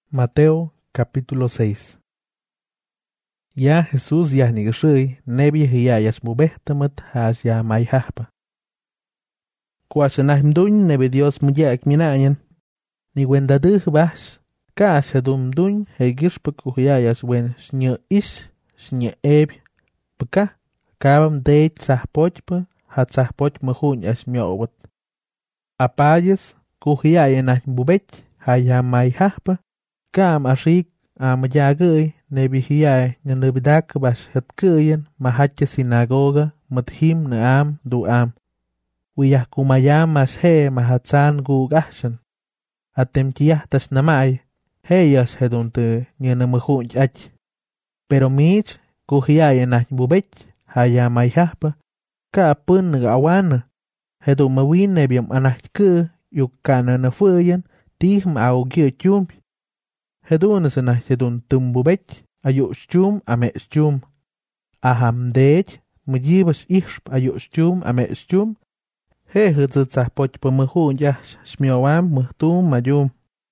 Mateo capítulo 6. Ya Jesús yahnigashui nebi hiyayas mubehtamat hasya mayhahpa. Kuashanahmduñ nebi Dios muyak minayan. Ni wendaduh bash. Kaas hedumduñ hegishpa kuhiyayas wen shnya ish, shnya eb. Paka, kabam deit sahpochpa, hat sahpoch mahuñ as miowat. Apayas, kuhiyayan mubech, haya mayhahpa. Kam ashik amayagay nebi hiyay nga nebidak bash hetkuyen mahatya sinagoga mathim naam duam. Wiyah kumayam mas he mahatsan gugashan. Atem tiyah tas namay, heyas hedunte nyana mahunj ach. Pero mich kuhiyay nah bubech haya mayhahpa. Ka pun gawana. Hedun mawin nebiam anahke yukana na fuyen tihm au gyo chump. Hedun is na hedun tumbubech ayu stum ame stum. Aham dech mujibas ishp ayu stum ame stum. He hedzit sahpoch pa mahun yash smioam muhtum mayum.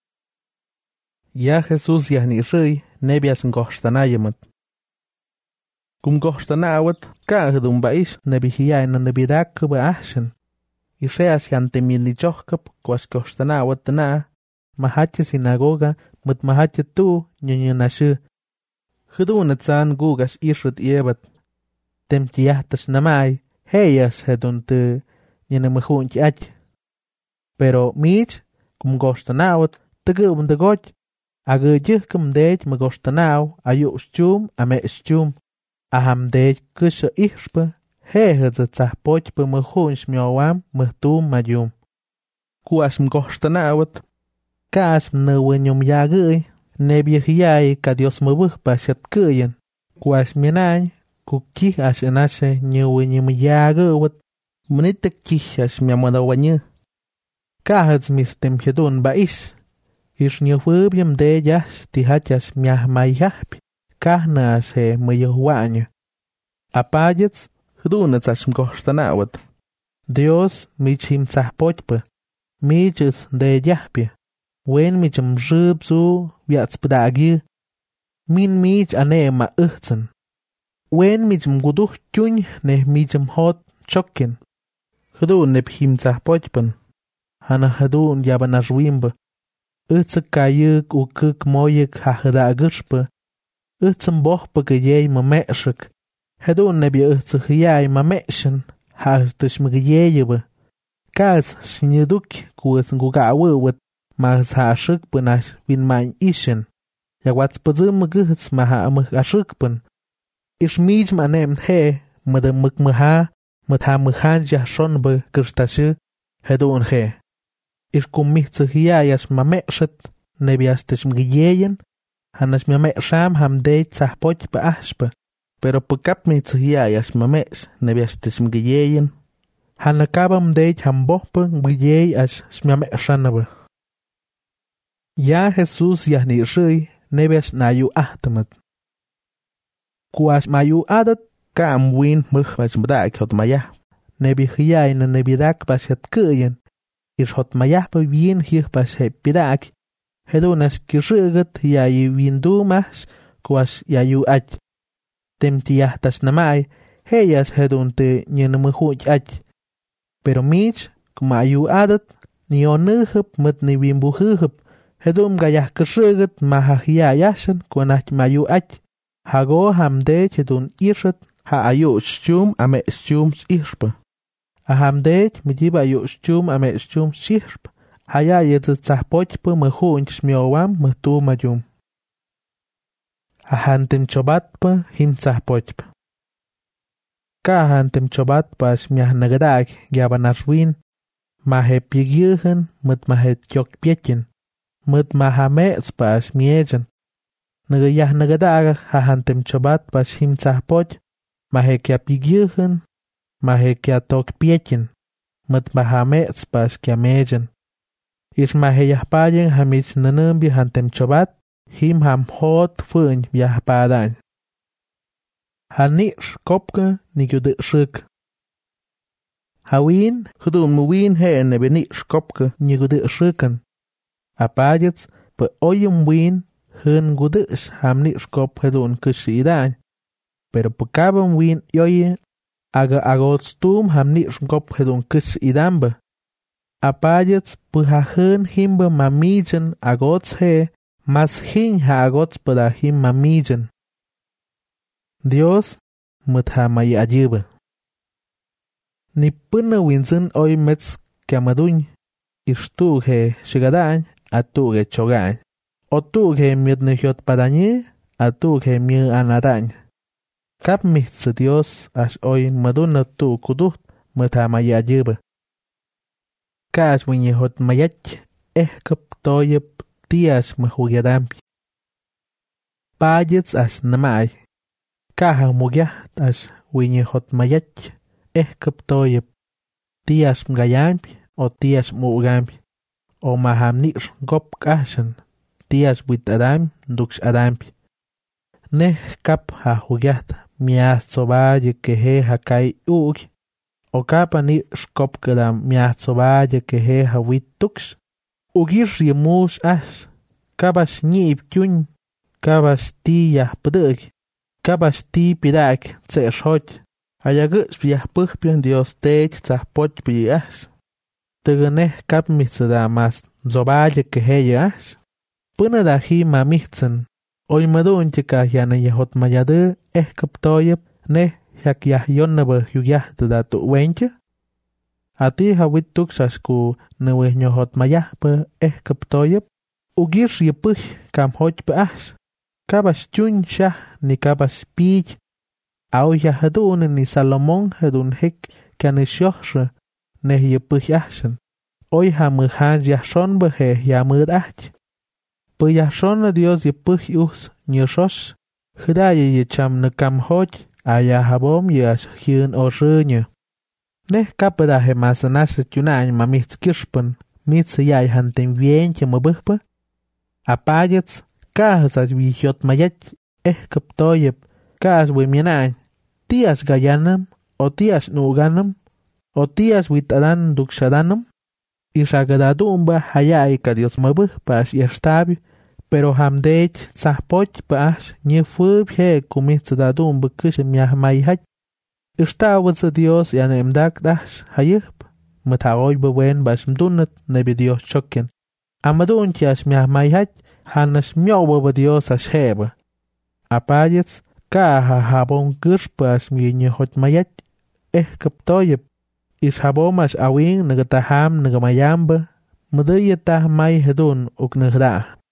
Ya Jesus yahni shui nebias ngohtanayamat. Kum gohtanawat ka hedun baish nebi hiyay na nebidak ba ahshan. Isheas yantemil ni chohkap kwas gohtanawat na mahatya sinagoga mut mahatya tu nyanyanashi. Hedun atsan gugas ishut yebat. Temtiyahtas namay heyas hedun te nyanamahunch ach. Pero mich kum gohtanawat tegum de goch. Agajih kum dech magohtanaw ayu stum ame stum. Aham dech kusha ishpa hehedza tsahpoch pa mahunch miowam muhtum mayum. Kuas mgohtanawat kaas mnawanyum yagay nebya hiyay ka Dios mabuh pa shatkuyen. Kuas minay kukih as enashe nyawanyum yagawat mnitek kih as miamadawanya. Kahats mistem hedun baish. Ish nyafubyam de yas tihachas miahmayahpi. Kahna se mayahuanya. Apayats hedunats as mgohtanawat. Dios michim tsahpochpa. Michis de yahpi. Wen micham zhub zu wiats pedagi. Min mich ane ma uhtsan. Wen micham guduh chuny ne micham hot chokin. Hedun nep him tsahpochpan. Hana hedun yabanashwimba. Utsa kayuk ukuk moyuk hahedagishpa. Utsam bohpa gayay mameshak. Hedun nebya utsa hiyay mameshan. Hahstish magayayaba. Kaas shinyaduk kuwas ngugawawat. Mas hashuk punash winmain ishen. Yawats pazum guhts maha amuk ashukpan. Ish mij manem he, madam mukmaha, madha mukhan jashonba kirstashi, hedun he. Ish kummitsa hiyayas mameshat, nebiastish mgiyeyen, hanas mamesham hamdeit sahpoch pa ashpa. Pero pukap mitsa hiyayas mamesh, nebiastish mgiyeyen. Hanakabam deit hambohpa mgiyey ash smameshanaba. Ya Jesús yahni shui nebes nayu ahtamat. Kuas mayu adat ka amwin mukhbas mdak hot mayah. Nebi hiyay na nebidak bashet kuyen. Is hot mayah pa wien hier pas he pidak. Hedonas kishugat yayi windu mas kuas yayu ach. Temtiyahtas namay heyas hedun te nyenamuhuj ach. Pero mich kumayu adat nionuhup mut ni wimbuhuhup. Hedum gayah keshugat mahahiyayashan kwanach mayu ach. Hago hamdech hedun irshat ha ayu shchum ame shchum shishpa. Ahamdech mijiba ayu shchum ame shchum shishpa. Haya yetzahpochpa mahunch shmiowam mahtu mayum. Ahantem chobatpa himtzahpochpa. Ka ahantem chobatpa shmiahnagadag yabanashwin. Mahe pigyuhan mut mahe chok pietjen. Mut mahametz pas miejen. Nagayah nagadaga hahantem chobat pas himtzahpoch. Mahe kia pigyuhan. Mahe kia tok pietjen. Mut mahametz pas kia mejen. Ish mahe yahpayen hamich nanumbi hantem chobat. Him ham hot fun yahpadan. Hanish kopke nigude shuk. Hawin hudun muwin he nebenish kopke nigude shukan. Apayats Pë oyem win jën gudëx hamnix kop jedun këshidañ. Pero pë kabem win yoye aga agots tum hamnix kop jedun këshidambë. Apayets pë jajën jimbë mamichen agots je mas jin ja agots pëda jim mamichen. Dios mët ja mayayëbë. Ni pënë winsën oy mets kiamaduñ ixtu'k je xigadañ atu'k je chogañ. O tu'k je myët në jyot padañë atu'k je myë anadañ. Kap mijtsë Dios ax oy mëdunë tu'k kudujt mët ja mayayëbë. Ka'ax wiñë jot mayaty ejkëp toyëp tiax mëjugyadampy. Payets ax nëmay. Kaja mugyajt ax wiñë jot mayaty ejkëp toyëp tiax mgayampy o tiax mu'gampy. O mahamnix gop k'axën tiax wit adam dukx adampy. Nej kap ja jugyajt myas tsobayë keje jakay u'gy. O kap anix kop këda myas tsobayë keje ja wit tukx. Ugix yë mux ax. Kap ax ñi'ip tyuñ. Kap ax ti yajpëdëky. Kap ax ti pidaky tse'ex joty. Ayagëxpy yajpëjpyë Dios Teedy tsajpotypë yë ax. Tëgënej kap mijtsë da mas tsobayë keje yë ax. Pënë da ji mamijtsën. Oy mëduntyë ka jyanë jot mayadë ejkëp toyëp nej jak yajyonëbë jugyajtë da tu'wentyë. Ati jawit tukx ax ku nëwëjnyo jot mayajpë ejkëp toyëp. Ugix yë pëj kam jotypë ax. Kap ax tyuñ xaj ni kap ax pidy. Aoy jajëdunë ni Salomón jedun jek kyanë xyojxë nej yë pëj axën. Oy jamëjanch yajxonbë je yamëd ajty. Pë yajxonë Dios yë pëj ujtz nyëxox. Jëdayë yë cham në kam joty aya jabom yë ax jyën oxënyë. Nej kapë da je masënaxë tyunañ mamijts kyëxpën mijtsë yay jantëm wyentyë mëbëjpë. Apayets kajës ax wijyot mayaty ejkëp toyëp kajës wimyënañ. Ti ax gayanëm o ti ax nu'ganëm o ti ax wit adan dukx adanëm. Ixagadadumbë jayay ka Dios mëbëjpë ax yextabyë. Pero jamdech tsajpotypë ax nyëfëb je kumijtsë dadumbë këxë myaj mayjaty. Ixtawëtsë Dios yanemdak ax jayëjpë. Mët ja oybë wenbë ax mdunët nebya Dios chokyan. Amaduntyë ax myaj mayjaty janax myowëbë Dios ax jebë. Apayets ka ja jabon këxpë ax wiñë jot mayaty ejkëp toyëp. Ix jabom ax awin nëgë tajam nëgë mayambë. Mëdëyë taj may jedun uk nëjda.